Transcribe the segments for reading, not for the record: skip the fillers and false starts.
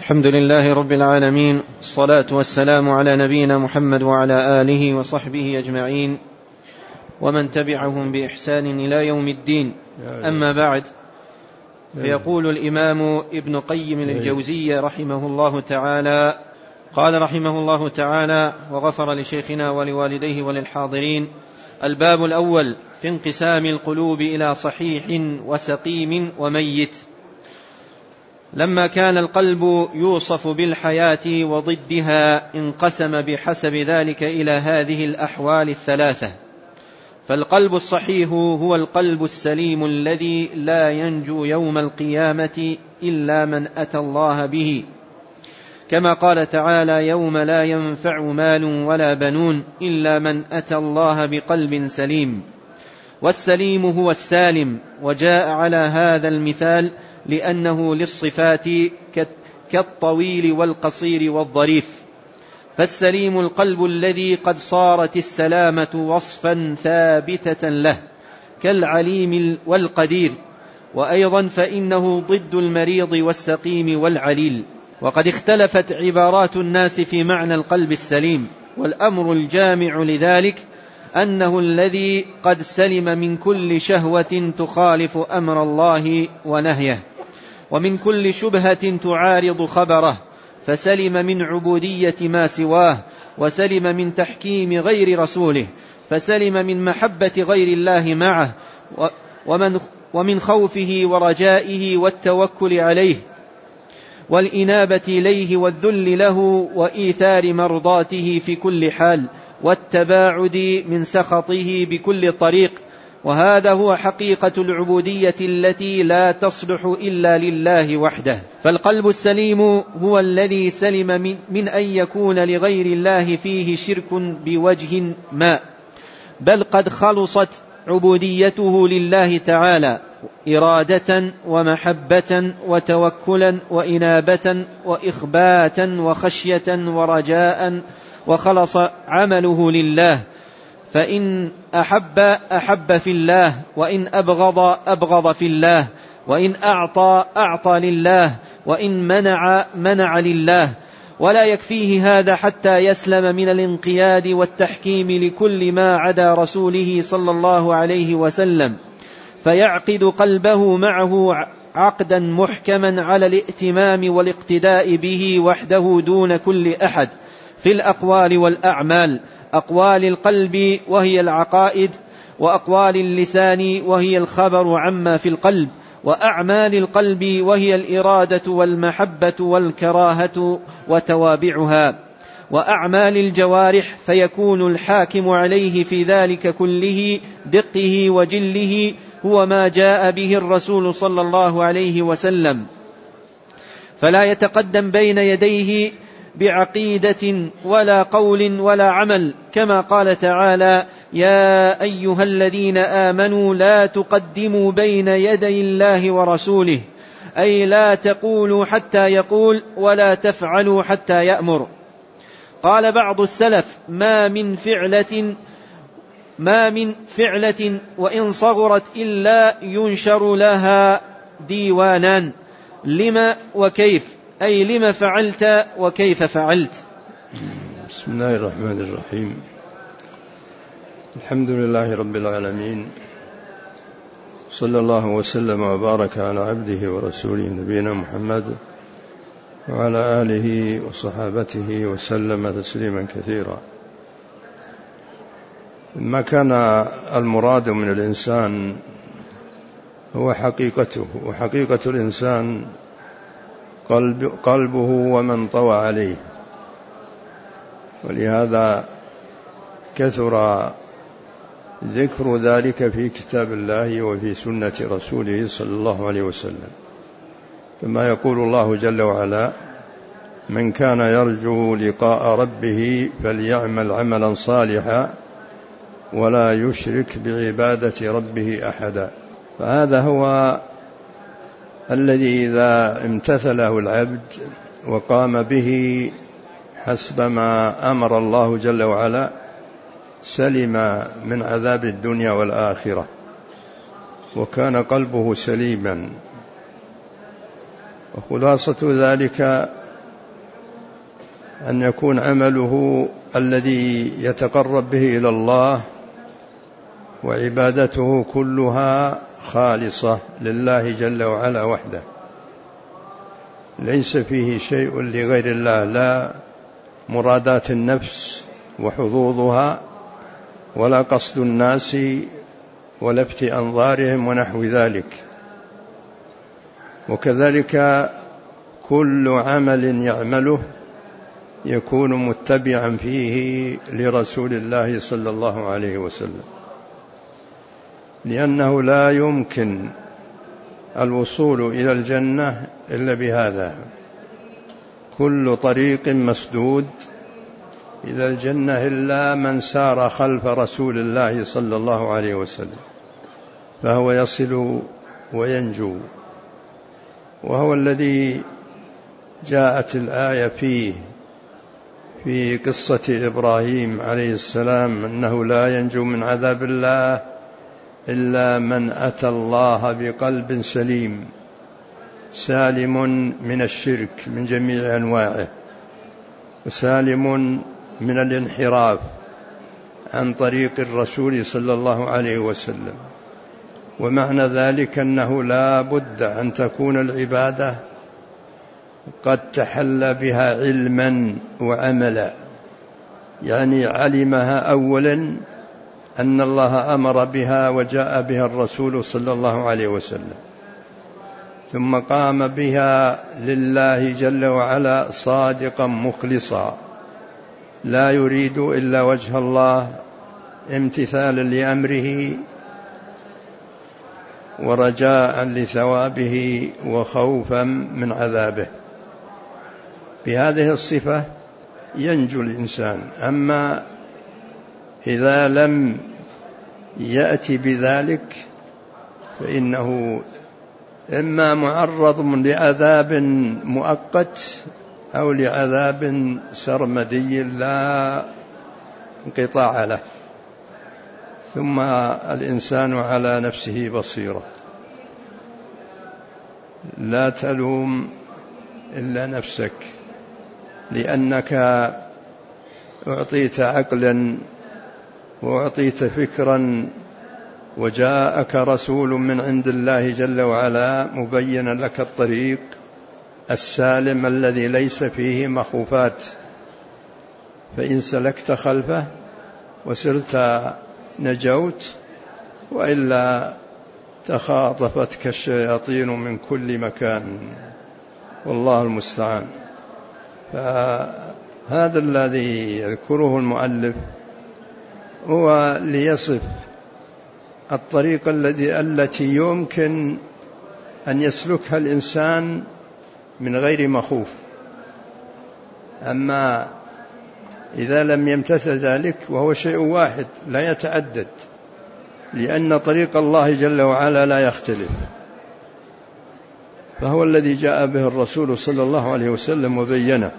الحمد لله رب العالمين، الصلاة والسلام على نبينا محمد وعلى آله وصحبه أجمعين ومن تبعهم بإحسان إلى يوم الدين. أما بعد، فيقول الإمام ابن قيم الجوزية رحمه الله تعالى: قال رحمه الله تعالى وغفر لشيخنا ولوالديه وللحاضرين: الباب الأول في انقسام القلوب إلى صحيح وسقيم وميت. لما كان القلب يوصف بالحياة وضدها انقسم بحسب ذلك إلى هذه الأحوال الثلاثة. فالقلب الصحيح هو القلب السليم الذي لا ينجو يوم القيامة إلا من أتى الله به، كما قال تعالى: يوم لا ينفع مال ولا بنون إلا من أتى الله بقلب سليم. والسليم هو السالم، وجاء على هذا المثال لأنه للصفات كالطويل والقصير والظريف. فالسليم القلب الذي قد صارت السلامة وصفا ثابتة له كالعليم والقدير، وأيضا فإنه ضد المريض والسقيم والعليل. وقد اختلفت عبارات الناس في معنى القلب السليم، والأمر الجامع لذلك أنه الذي قد سلم من كل شهوة تخالف أمر الله ونهيه، ومن كل شبهة تعارض خبره، فسلم من عبودية ما سواه، وسلم من تحكيم غير رسوله، فسلم من محبة غير الله معه، ومن خوفه ورجائه والتوكل عليه والإنابة إليه والذل له وإيثار مرضاته في كل حال، والتباعد من سخطه بكل طريق. وهذا هو حقيقة العبودية التي لا تصلح إلا لله وحده. فالقلب السليم هو الذي سلم من أن يكون لغير الله فيه شرك بوجه ما، بل قد خلصت عبوديته لله تعالى إرادة ومحبة وتوكلا وإنابة وإخباتا وخشية ورجاء، وخلص عمله لله. فإن أحب في الله، وإن أبغض في الله، وإن أعطى لله، وإن منع لله. ولا يكفيه هذا حتى يسلم من الانقياد والتحكيم لكل ما عدا رسوله صلى الله عليه وسلم، فيعقد قلبه معه عقدا محكما على الائتمام والاقتداء به وحده دون كل أحد في الأقوال والأعمال: أقوال القلب وهي العقائد، وأقوال اللسان وهي الخبر عما في القلب، وأعمال القلب وهي الإرادة والمحبة والكراهة وتوابعها، وأعمال الجوارح، فيكون الحاكم عليه في ذلك كله دقه وجله هو ما جاء به الرسول صلى الله عليه وسلم، فلا يتقدم بين يديه بعقيدة ولا قول ولا عمل، كما قال تعالى: يا أيها الذين آمنوا لا تقدموا بين يدي الله ورسوله، أي لا تقولوا حتى يقول، ولا تفعلوا حتى يأمر. قال بعض السلف: ما من فعلة وإن صغرت إلا ينشر لها ديوانان، لما وكيف، أي لما فعلت وكيف فعلت. بسم الله الرحمن الرحيم. الحمد لله رب العالمين، صلى الله وسلم وبارك على عبده ورسوله نبينا محمد وعلى آله وصحابته وسلم تسليما كثيرا. ما كان المراد من الإنسان هو حقيقته، وحقيقة الإنسان قلبه ومن طوى عليه، ولهذا كثر ذكر ذلك في كتاب الله وفي سنة رسوله صلى الله عليه وسلم، كما يقول الله جل وعلا: من كان يرجو لقاء ربه فليعمل عملا صالحا ولا يشرك بعبادة ربه أحدا. فهذا هو الذي إذا امتثله العبد وقام به حسب ما أمر الله جل وعلا سلم من عذاب الدنيا والآخرة، وكان قلبه سليما. وخلاصة ذلك أن يكون عمله الذي يتقرب به إلى الله وعبادته كلها خالصة لله جل وعلا وحده، ليس فيه شيء لغير الله، لا مرادات النفس وحظوظها ولا قصد الناس ولفت أنظارهم ونحو ذلك. وكذلك كل عمل يعمله يكون متبعا فيه لرسول الله صلى الله عليه وسلم، لأنه لا يمكن الوصول إلى الجنة إلا بهذا. كل طريق مسدود إلى الجنة إلا من سار خلف رسول الله صلى الله عليه وسلم، فهو يصل وينجو. وهو الذي جاءت الآية فيه في قصة إبراهيم عليه السلام أنه لا ينجو من عذاب الله إلا من أتى الله بقلب سليم سالم من الشرك من جميع أنواعه، وسالم من الانحراف عن طريق الرسول صلى الله عليه وسلم. ومعنى ذلك أنه لا بد أن تكون العبادة قد تحلى بها علما وعملا، يعني علمها أولا أن الله أمر بها وجاء بها الرسول صلى الله عليه وسلم، ثم قام بها لله جل وعلا صادقا مخلصا لا يريد إلا وجه الله، امتثالا لأمره ورجاء لثوابه وخوفا من عذابه. بهذه الصفة ينجو الإنسان. أما إذا لم يأتي بذلك فإنه إما معرض لعذاب مؤقت أو لعذاب سرمدي لا انقطاع له. ثم الإنسان على نفسه بصيرة، لا تلوم إلا نفسك، لأنك أعطيت عقلا وأعطيت فكرا وجاءك رسول من عند الله جل وعلا مبينا لك الطريق السالم الذي ليس فيه مخوفات، فإن سلكت خلفه وسرت نجوت، وإلا تخاطفتك الشياطين من كل مكان، والله المستعان. فهذا الذي يذكره المؤلف هو ليصف الطريق التي يمكن أن يسلكها الإنسان من غير مخوف. أما إذا لم يمتثل ذلك وهو شيء واحد لا يتعدد، لأن طريق الله جل وعلا لا يختلف، فهو الذي جاء به الرسول صلى الله عليه وسلم وبينه.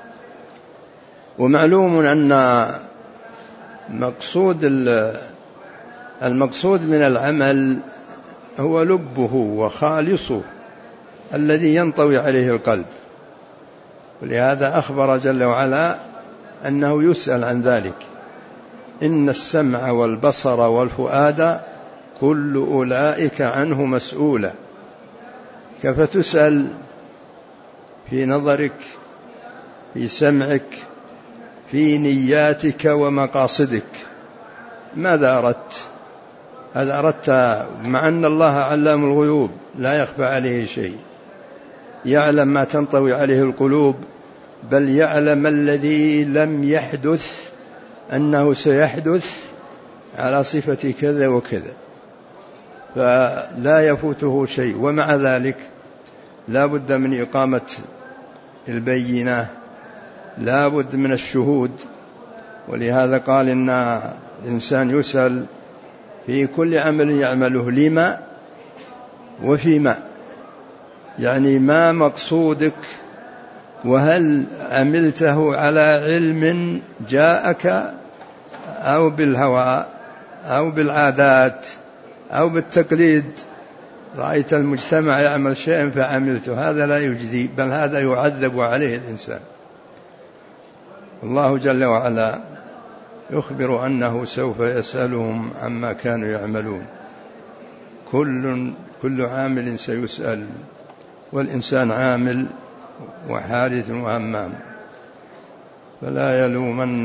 ومعلوم أن المقصود من العمل هو لبه وخالصه الذي ينطوي عليه القلب، ولهذا أخبر جل وعلا أنه يسأل عن ذلك: إن السمع والبصر والفؤاد كل أولئك عنه مسؤولا. كيف تسأل في نظرك، في سمعك، في نياتك ومقاصدك، ماذا أردت؟ هذا أردت، مع أن الله علام الغيوب لا يخفى عليه شيء، يعلم ما تنطوي عليه القلوب، بل يعلم الذي لم يحدث أنه سيحدث على صفة كذا وكذا، فلا يفوته شيء. ومع ذلك لا بد من إقامة البينة، لا بد من الشهود. ولهذا قال إن الإنسان يسأل في كل عمل يعمله لما وفيما، يعني ما مقصودك، وهل عملته على علم جاءك أو بالهوى أو بالعادات أو بالتقليد. رأيت المجتمع يعمل شيئا فعملته، هذا لا يجزي، بل هذا يعذب عليه الإنسان. الله جل وعلا يخبر أنه سوف يسألهم عما كانوا يعملون. كل عامل سيسأل، والإنسان عامل وحادث وهمام، فلا يلومن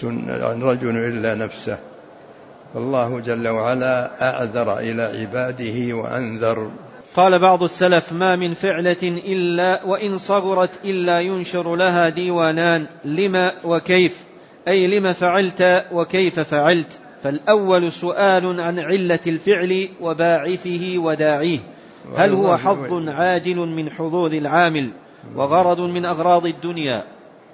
رجل إلا نفسه. فالله جل وعلا أعذر إلى عباده وأنذر. قال بعض السلف: ما من فعلة إلا وإن صغرت إلا ينشر لها ديوانان، لما وكيف، أي لما فعلت وكيف فعلت. فالأول سؤال عن علة الفعل وباعثه وداعيه، هل هو حظ عاجل من حظوظ العامل وغرض من أغراض الدنيا،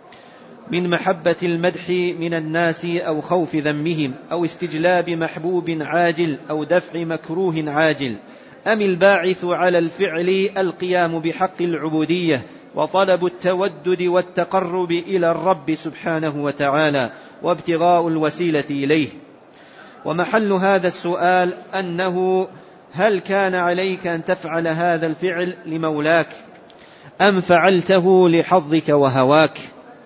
من محبة المدح من الناس أو خوف ذمهم أو استجلاب محبوب عاجل أو دفع مكروه عاجل، أم الباعث على الفعل القيام بحق العبودية وطلب التودد والتقرب إلى الرب سبحانه وتعالى وابتغاء الوسيلة إليه. ومحل هذا السؤال أنه هل كان عليك أن تفعل هذا الفعل لمولاك أم فعلته لحظك وهواك.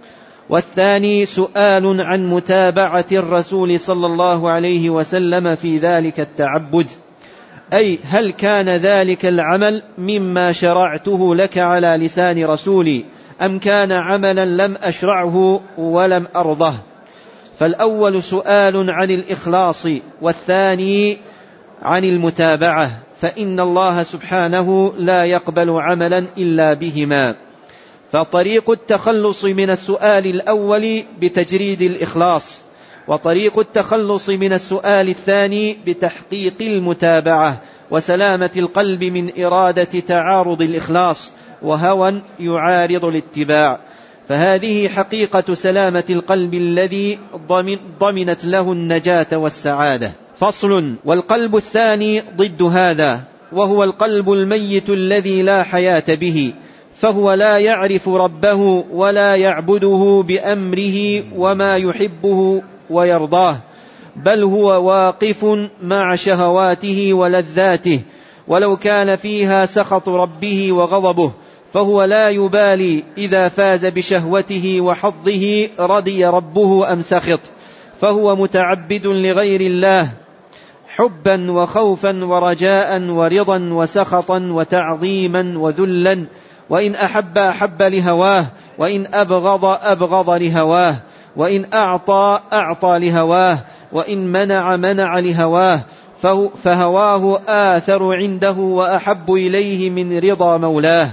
والثاني سؤال عن متابعة الرسول صلى الله عليه وسلم في ذلك التعبد، أي هل كان ذلك العمل مما شرعته لك على لسان رسولي أم كان عملا لم أشرعه ولم أرضه. فالأول سؤال عن الإخلاص والثاني عن المتابعة، فإن الله سبحانه لا يقبل عملا إلا بهما. فطريق التخلص من السؤال الأول بتجريد الإخلاص، وطريق التخلص من السؤال الثاني بتحقيق المتابعة وسلامة القلب من إرادة تعارض الإخلاص وهوى يعارض الاتباع. فهذه حقيقة سلامة القلب الذي ضمنت له النجاة والسعادة. فصل. والقلب الثاني ضد هذا، وهو القلب الميت الذي لا حياة به، فهو لا يعرف ربه ولا يعبده بأمره وما يحبه ويرضاه، بل هو واقف مع شهواته ولذاته، ولو كان فيها سخط ربه وغضبه فهو لا يبالي إذا فاز بشهوته وحظه رضي ربه أم سخط، فهو متعبد لغير الله حبا وخوفا ورجاء ورضا وسخطا وتعظيما وذلا، وإن أحب لهواه، وإن أبغض لهواه، وإن أعطى لهواه، وإن منع لهواه، فهواه آثر عنده وأحب إليه من رضا مولاه.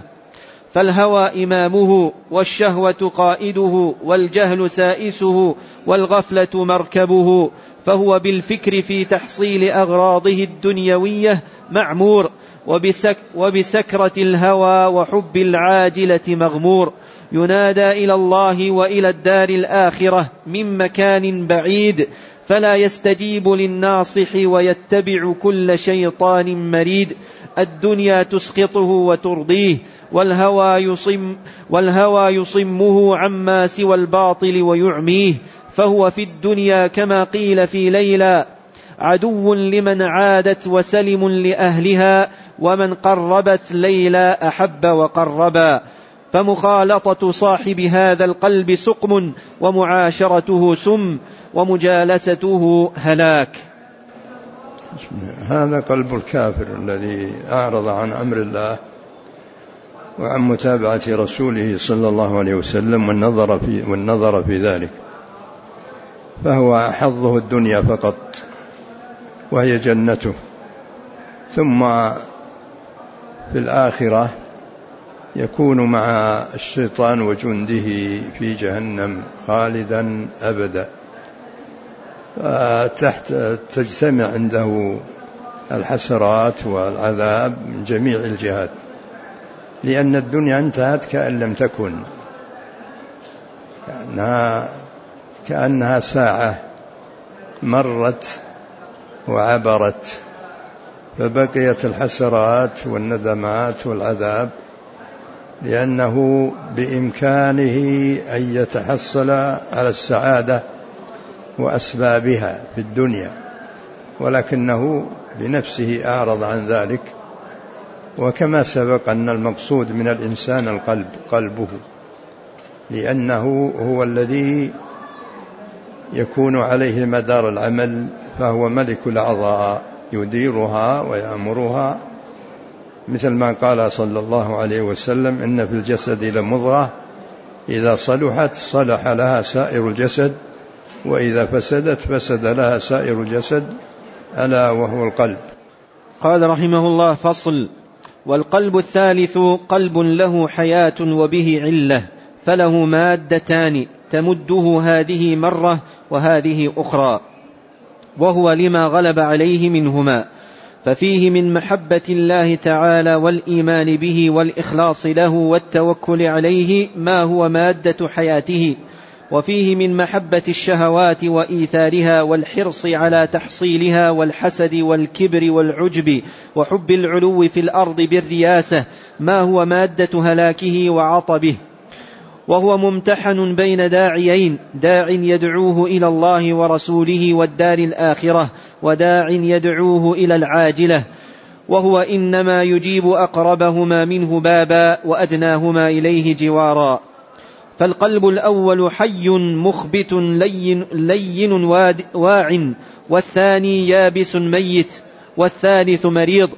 فالهوى إمامه، والشهوة قائده، والجهل سائسه، والغفلة مركبه، فهو بالفكر في تحصيل أغراضه الدنيوية معمور، وبسكرة الهوى وحب العاجلة مغمور، ينادى إلى الله وإلى الدار الآخرة من مكان بعيد، فلا يستجيب للناصح ويتبع كل شيطان مريد. الدنيا تسقطه وترضيه، والهوى يصمه عما سوى الباطل ويعميه، فهو في الدنيا كما قيل في ليلى عدو لمن عادت وسلم لأهلها، ومن قربت ليلى أحب وقربا. فمخالطة صاحب هذا القلب سقم، ومعاشرته سم، ومجالسته هلاك. هذا قلب الكافر الذي أعرض عن أمر الله وعن متابعة رسوله صلى الله عليه وسلم والنظر في ذلك، فهو حظه الدنيا فقط وهي جنته، ثم في الآخرة يكون مع الشيطان وجنده في جهنم خالدا أبدا، تجتمع عنده الحسرات والعذاب من جميع الجهات، لأن الدنيا انتهت كأن لم تكن، كأنها ساعة مرت وعبرت، فبقيت الحسرات والندمات والعذاب، لأنه بإمكانه أن يتحصل على السعادة وأسبابها في الدنيا، ولكنه بنفسه أعرض عن ذلك. وكما سبق أن المقصود من الإنسان قلبه، لأنه هو الذي يكون عليه مدار العمل، فهو ملك الأعضاء يديرها ويأمرها، مثل ما قال صلى الله عليه وسلم: إن في الجسد لمضغة إذا صلحت صلح لها سائر الجسد، وإذا فسدت فسد لها سائر الجسد، ألا وهو القلب. قال رحمه الله: فصل. والقلب الثالث قلب له حياة وبه علة، فله مادتان تمده هذه مرة وهذه أخرى، وهو لما غلب عليه منهما، ففيه من محبة الله تعالى والإيمان به والإخلاص له والتوكل عليه ما هو مادة حياته، وفيه من محبة الشهوات وإيثارها والحرص على تحصيلها والحسد والكبر والعجب وحب العلو في الأرض بالرياسة ما هو مادة هلاكه وعطبه، وهو ممتحن بين داعيين: داع يدعوه إلى الله ورسوله والدار الآخرة، وداع يدعوه إلى العاجلة، وهو إنما يجيب أقربهما منه بابا وأدناهما إليه جوارا. فالقلب الأول حي مخبت لين واع، والثاني يابس ميت، والثالث مريض،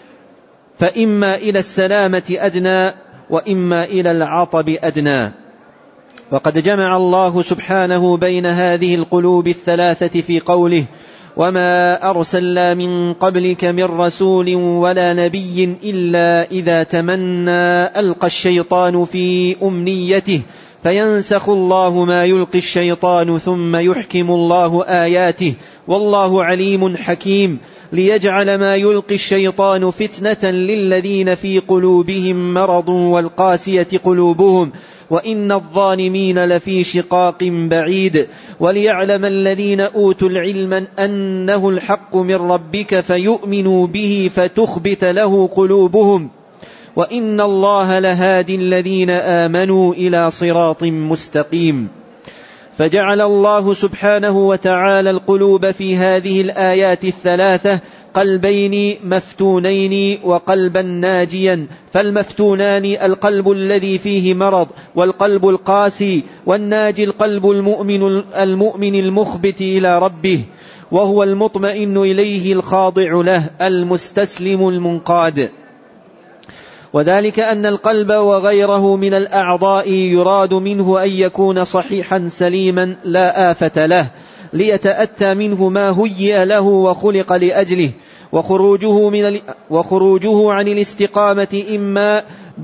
فإما إلى السلامة أدنى وإما إلى العطب أدنى. وقد جمع الله سبحانه بين هذه القلوب الثلاثة في قوله: وما أرسلنا من قبلك من رسول ولا نبي إلا إذا تمنى ألقى الشيطان في أمنيته فينسخ الله ما يلقي الشيطان ثم يحكم الله آياته والله عليم حكيم، ليجعل ما يلقي الشيطان فتنة للذين في قلوبهم مرض والقاسية قلوبهم وإن الظالمين لفي شقاق بعيد، وليعلم الذين أوتوا العلم أنه الحق من ربك فيؤمنوا به فتخبت له قلوبهم، وإن الله لهادي الذين آمنوا إلى صراط مستقيم. فجعل الله سبحانه وتعالى القلوب في هذه الآيات الثلاثة قلبين مفتونين وقلبا ناجيا، فالمفتونان القلب الذي فيه مرض والقلب القاسي، والناجي القلب المؤمن المخبت إلى ربه، وهو المطمئن إليه الخاضع له المستسلم المنقاد. وذلك أن القلب وغيره من الأعضاء يراد منه أن يكون صحيحا سليما لا آفة له، ليتأتى منه ما هيئ له وخلق لأجله، وخروجه عن الاستقامة إما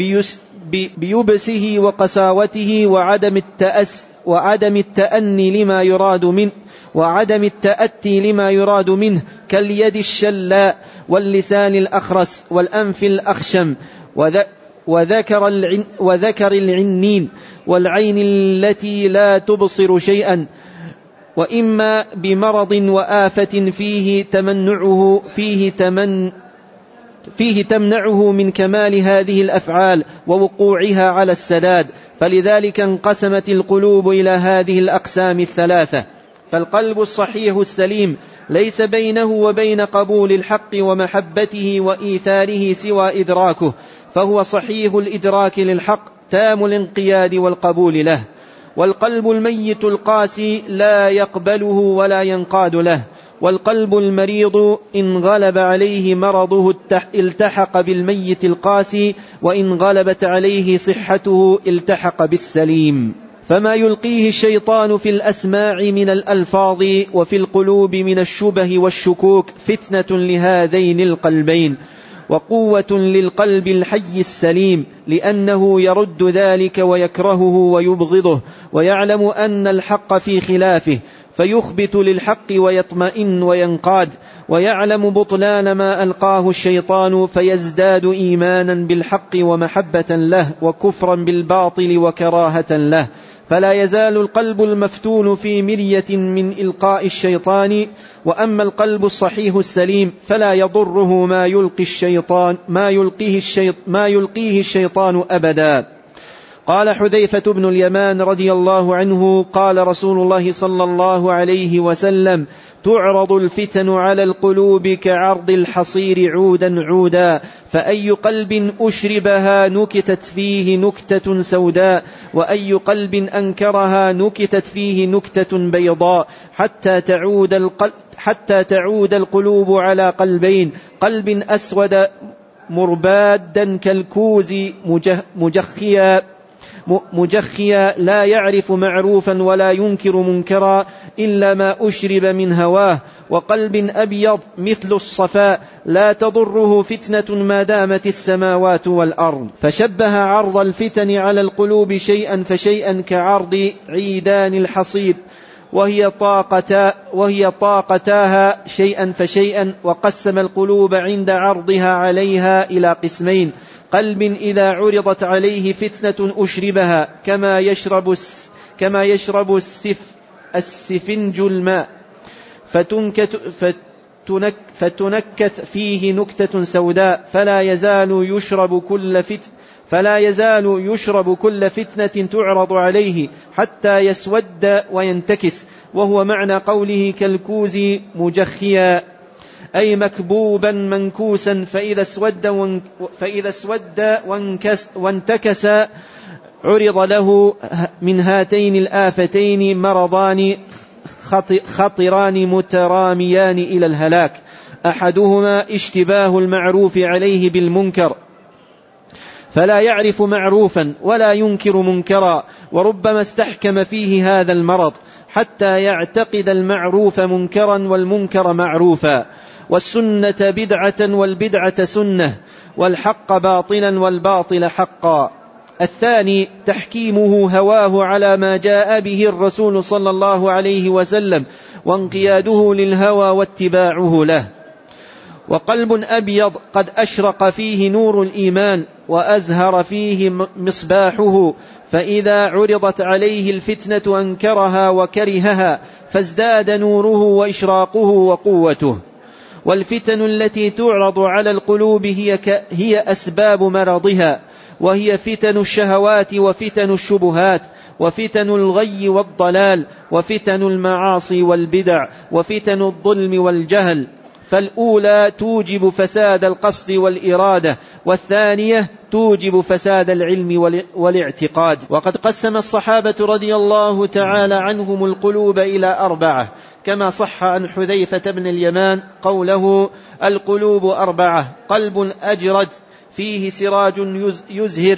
بيبسه وقساوته وعدم التأني لما يراد منه كاليد الشلاء واللسان الأخرس والأنف الأخشم وذكر العنين والعين التي لا تبصر شيئا، وإما بمرض وآفة فيه تمنعه من كمال هذه الأفعال ووقوعها على السداد، فلذلك انقسمت القلوب إلى هذه الأقسام الثلاثة. فالقلب الصحيح السليم ليس بينه وبين قبول الحق ومحبته وإيثاره سوى إدراكه، فهو صحيح الإدراك للحق تام الانقياد والقبول له. والقلب الميت القاسي لا يقبله ولا ينقاد له، والقلب المريض إن غلب عليه مرضه التحق بالميت القاسي، وإن غلبت عليه صحته التحق بالسليم. فما يلقيه الشيطان في الأسماع من الألفاظ وفي القلوب من الشبه والشكوك فتنة لهذين القلبين وقوة للقلب الحي السليم، لأنه يرد ذلك ويكرهه ويبغضه، ويعلم أن الحق في خلافه فيخبت للحق ويطمئن وينقاد، ويعلم بطلان ما ألقاه الشيطان فيزداد إيمانا بالحق ومحبة له وكفرا بالباطل وكراهة له. فلا يزال القلب المفتون في مرية من إلقاء الشيطان. وأما القلب الصحيح السليم فلا يضره ما يلقيه الشيطان أبدا. قال حذيفة بن اليمان رضي الله عنه قال رسول الله صلى الله عليه وسلم: تعرض الفتن على القلوب كعرض الحصير عودا عودا، فأي قلب أشربها نكتت فيه نكتة سوداء، وأي قلب أنكرها نكتت فيه نكتة بيضاء، حتى تعود القلوب على قلبين: قلب أسود مربادا كالكوز مجخيا لا يعرف معروفا ولا ينكر منكرا إلا ما أشرب من هواه، وقلب أبيض مثل الصفاء لا تضره فتنة ما دامت السماوات والأرض. فشبه عرض الفتن على القلوب شيئا فشيئا كعرض عيدان الحصير، وهي طاقتاها شيئا فشيئا، وقسم القلوب عند عرضها عليها إلى قسمين: قلب إذا عرضت عليه فتنة أشربها كما يشرب السفنج الماء، فتنكت فيه نكتة سوداء، فلا يزال يشرب كل فتنة تعرض عليه حتى يسود وينتكس، وهو معنى قوله كالكوز مجخيا، أي مكبوبا منكوسا، فإذا اسود وانتكس عرض له من هاتين الآفتين مرضان خطران متراميان إلى الهلاك: أحدهما اشتباه المعروف عليه بالمنكر، فلا يعرف معروفا ولا ينكر منكرا، وربما استحكم فيه هذا المرض حتى يعتقد المعروف منكرا والمنكر معروفا، والسنة بدعة والبدعة سنة، والحق باطلا والباطل حقا. الثاني تحكيمه هواه على ما جاء به الرسول صلى الله عليه وسلم، وانقياده للهوى واتباعه له. وقلب أبيض قد أشرق فيه نور الإيمان وأزهر فيه مصباحه، فإذا عرضت عليه الفتنة أنكرها وكرهها، فازداد نوره وإشراقه وقوته. والفتن التي تعرض على القلوب هي أسباب مرضها، وهي فتن الشهوات وفتن الشبهات وفتن الغي والضلال وفتن المعاصي والبدع وفتن الظلم والجهل. فالأولى توجب فساد القصد والإرادة، والثانية توجب فساد العلم والاعتقاد. وقد قسم الصحابة رضي الله تعالى عنهم القلوب إلى 4، كما صح عن حذيفة بن اليمان قوله: القلوب 4: قلب أجرد فيه سراج يزهر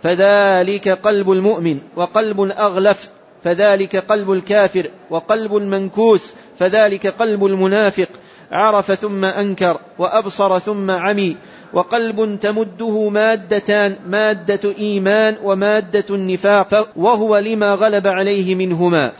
فذلك قلب المؤمن، وقلب أغلف فذلك قلب الكافر، وقلب منكوس فذلك قلب المنافق، عرف ثم أنكر، وأبصر ثم عمي، وقلب تمده مادتان: مادة إيمان ومادة النفاق، وهو لما غلب عليه منهما.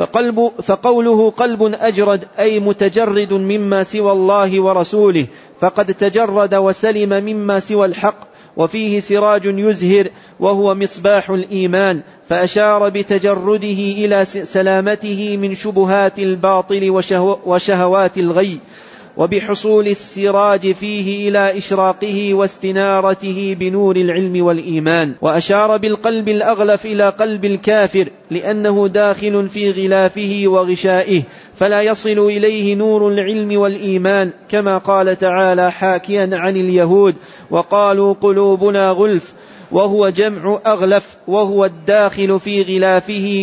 فقوله قلب أجرد أي متجرد مما سوى الله ورسوله، فقد تجرد وسلم مما سوى الحق. وفيه سراج يزهر وهو مصباح الإيمان، فأشار بتجرده إلى سلامته من شبهات الباطل وشهوات الغي، وبحصول السراج فيه إلى إشراقه واستنارته بنور العلم والإيمان. وأشار بالقلب الأغلف إلى قلب الكافر، لأنه داخل في غلافه وغشائه، فلا يصل إليه نور العلم والإيمان، كما قال تعالى حاكيا عن اليهود: وقالوا قلوبنا غلف، وهو جمع أغلف، وهو الداخل في غلافه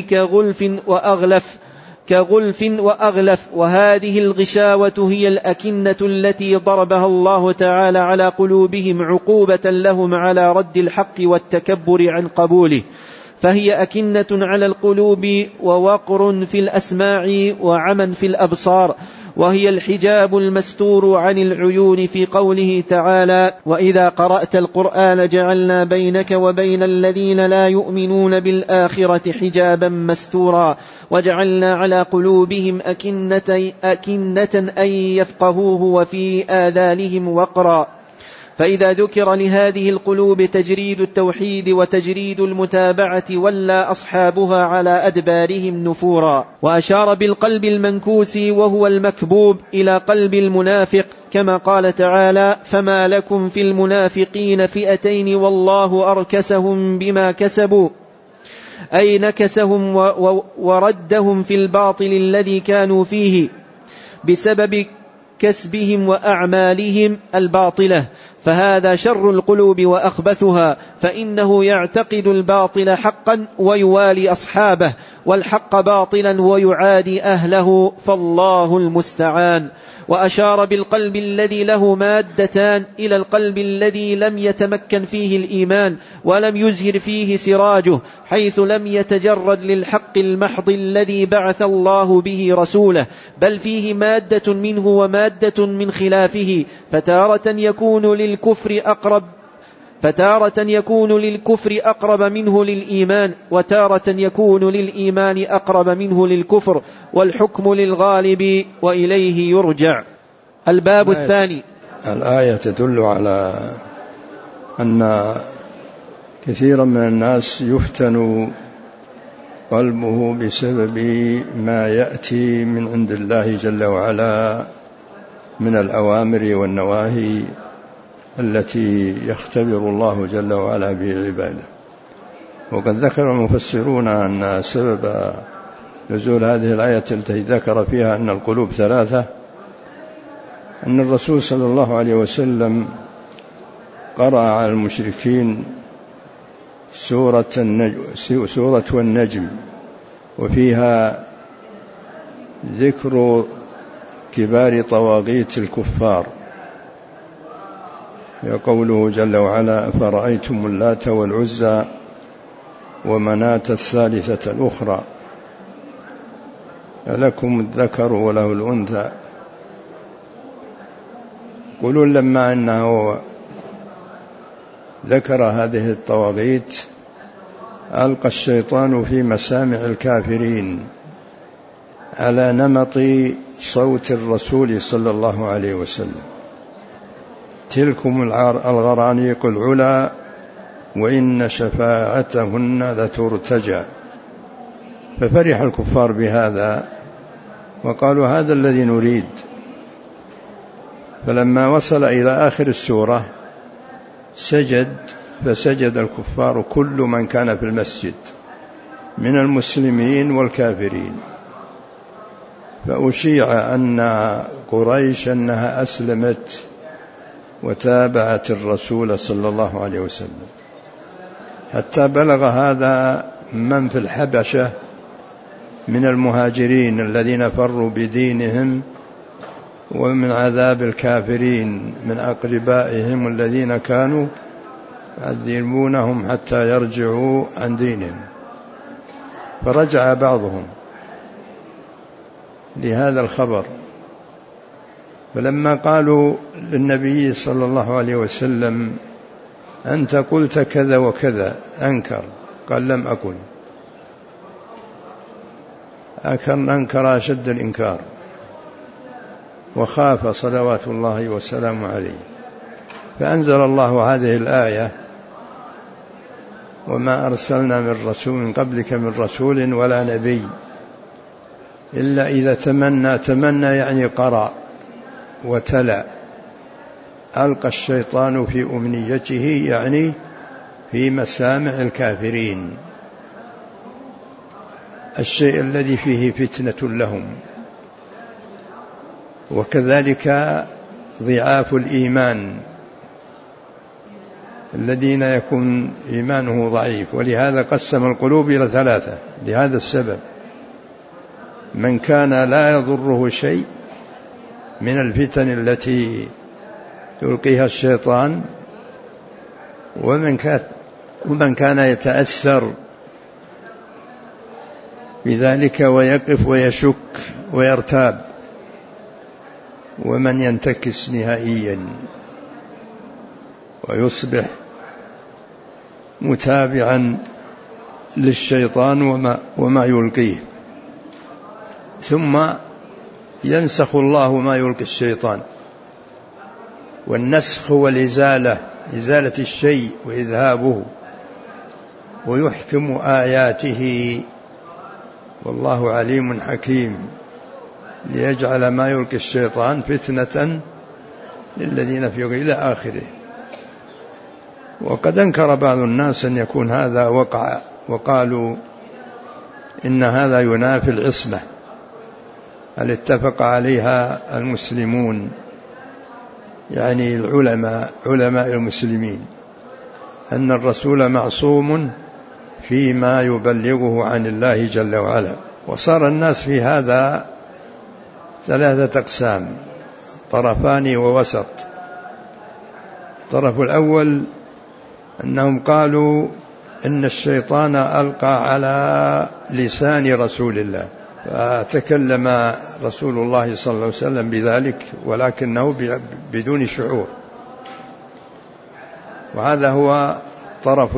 كغلف وأغلف. وهذه الغشاوة هي الأكنة التي ضربها الله تعالى على قلوبهم عقوبة لهم على رد الحق والتكبر عن قبوله، فهي أكنة على القلوب ووقر في الأسماع وعمى في الأبصار، وهي الحجاب المستور عن العيون في قوله تعالى: وإذا قرأت القرآن جعلنا بينك وبين الذين لا يؤمنون بالآخرة حجابا مستورا، وجعلنا على قلوبهم أكنة أن يفقهوه وفي آذانهم وقرا. فإذا ذكر لهذه القلوب تجريد التوحيد وتجريد المتابعة ولى أصحابها على أدبارهم نفورا. وأشار بالقلب المنكوس وهو المكبوب إلى قلب المنافق، كما قال تعالى: فما لكم في المنافقين فئتين والله أركسهم بما كسبوا أي نكسهم وردهم في الباطل الذي كانوا فيه بسبب كسبهم وأعمالهم الباطلة، فهذا شر القلوب وأخبثها، فإنه يعتقد الباطل حقا ويوالي أصحابه، والحق باطلا ويعادي أهله، فالله المستعان. وأشار بالقلب الذي له مادتان إلى القلب الذي لم يتمكن فيه الإيمان ولم يزهر فيه سراجه، حيث لم يتجرد للحق المحض الذي بعث الله به رسوله، بل فيه مادة منه ومادة من خلافه، فتارة يكون للكفر أقرب منه للإيمان، وتارة يكون للإيمان أقرب منه للكفر، والحكم للغالب وإليه يرجع. الباب الثاني. الآية تدل على أن كثيرا من الناس يفتن قلبه بسبب ما يأتي من عند الله جل وعلا من الأوامر والنواهي التي يختبر الله جل وعلا به عباده. وقد ذكر المفسرون أن سبب نزول هذه الآية التي ذكر فيها أن القلوب ثلاثة، أن الرسول صلى الله عليه وسلم قرأ على المشركين سورة النجم، وفيها ذكر كبار طواغيت الكفار، يقوله جل وعلا: فرأيتم اللات والعزى ومناة الثالثة الأخرى ألكم الذكر وله الأنثى. قولوا لما أنه ذكر هذه الطواغيت ألقى الشيطان في مسامع الكافرين على نمط صوت الرسول صلى الله عليه وسلم: تلكم الغرانيق العلا وإن شفاعتهن لترتجى. ففرح الكفار بهذا وقالوا: هذا الذي نريد. فلما وصل إلى آخر السورة فسجد الكفار كل من كان في المسجد من المسلمين والكافرين، فأشيع أن قريش أنها أسلمت وتابعت الرسول صلى الله عليه وسلم، حتى بلغ هذا من في الحبشة من المهاجرين الذين فروا بدينهم ومن عذاب الكافرين من أقربائهم الذين كانوا يعذبونهم حتى يرجعوا عن دينهم، فرجع بعضهم لهذا الخبر. فلما قالوا للنبي صلى الله عليه وسلم: أنت قلت كذا وكذا، أنكر، قال: لم أقل. أنكر أشد الإنكار، وخاف صلوات الله وسلامه عليه، فأنزل الله هذه الآية: وما أرسلنا من رسول قبلك من رسول ولا نبي إلا إذا تمنى يعني قرأ وتلا ألقى الشيطان في أمنيته، يعني في مسامع الكافرين، الشيء الذي فيه فتنة لهم. وكذلك ضعاف الإيمان الذين يكون إيمانه ضعيف، ولهذا قسم القلوب إلى ثلاثة لهذا السبب: من كان لا يضره شيء من الفتن التي يلقيها الشيطان، ومن كان يتأثر بذلك ويقف ويشك ويرتاب، ومن ينتكس نهائيا ويصبح متابعا للشيطان وما يلقيه، ثم ينسخ الله ما يلقي الشيطان. والنسخ والإزالة، إزالة الشيء وإذهابه، ويحكم آياته، والله عليم حكيم، ليجعل ما يلقي الشيطان فتنة للذين في إلى آخره. وقد أنكر بعض الناس أن يكون هذا وقع وقالوا إن هذا ينافي العصمة هل اتفق عليها المسلمون، يعني علماء المسلمين، أن الرسول معصوم فيما يبلغه عن الله جل وعلا. وصار الناس في هذا 3 أقسام، طرفان ووسط. الطرف الأول أنهم قالوا إن الشيطان ألقى على لسان رسول الله، فتكلم رسول الله صلى الله عليه وسلم بذلك ولكنه بدون شعور، وهذا هو الطرف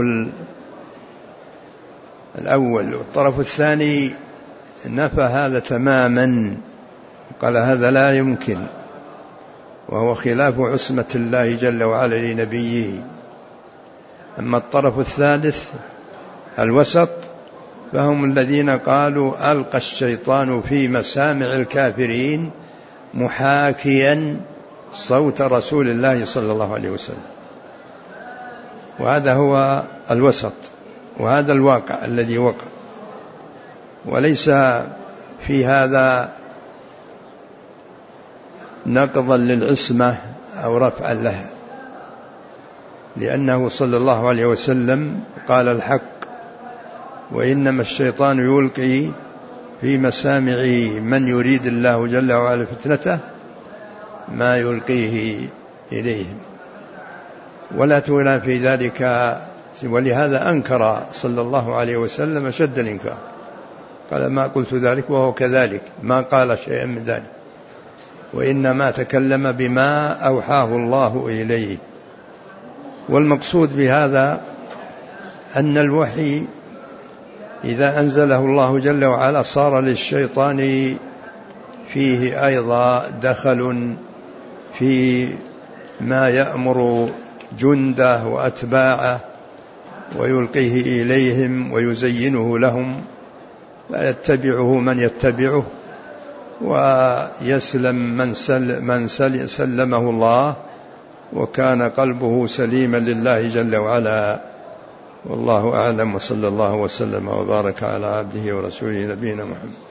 الأول. والطرف الثاني نفى هذا تماما، قال هذا لا يمكن، وهو خلاف عصمة الله جل وعلا لنبيه. أما الطرف الثالث الوسط فهم الذين قالوا ألقى الشيطان في مسامع الكافرين محاكيا صوت رسول الله صلى الله عليه وسلم. وهذا هو الوسط، وهذا الواقع الذي وقع، وليس في هذا نقضا للعصمة أو رفعا لها، لأنه صلى الله عليه وسلم قال الحق: وإنما الشيطان يلقي في مسامع من يريد الله جل وعلا فتنته ما يلقيه إليهم، ولا تنافي ذلك. ولهذا أنكر صلى الله عليه وسلم شد الإنكار، قال ما قلت ذلك وهو كذلك، ما قال شيئا من ذلك، وإنما تكلم بما أوحاه الله إليه. والمقصود بهذا أن الوحي إذا أنزله الله جل وعلا صار للشيطان فيه أيضا دخل في ما يأمر جنده وأتباعه ويلقيه إليهم ويزينه لهم، فيتبعه من يتبعه ويسلم من سلمه الله وكان قلبه سليما لله جل وعلا. والله أعلم، وصلى الله وسلم وبارك على عبده ورسوله نبينا محمد.